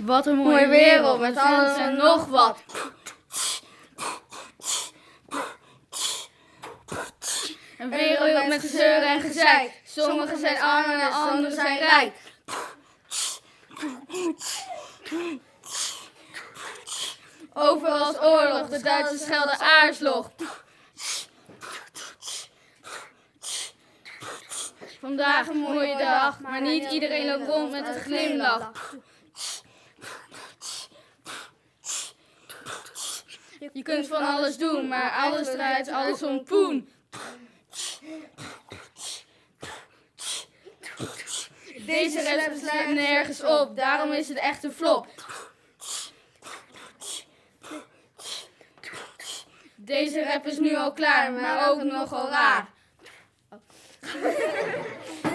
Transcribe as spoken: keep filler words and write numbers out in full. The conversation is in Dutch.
Wat een mooie wereld met alles en nog wat. Een wereld met gezeur en gezeik. Sommigen zijn arm en anderen zijn rijk. Overal is oorlog, de Duitsers schelden aarslog. Vandaag een mooie dag, maar niet iedereen loopt rond met een glimlach. Je kunt van alles doen, maar alles draait alles om poen. Deze rap slaat nergens op, daarom is het echt een flop. Deze rap is nu al klaar, maar ook nogal raar.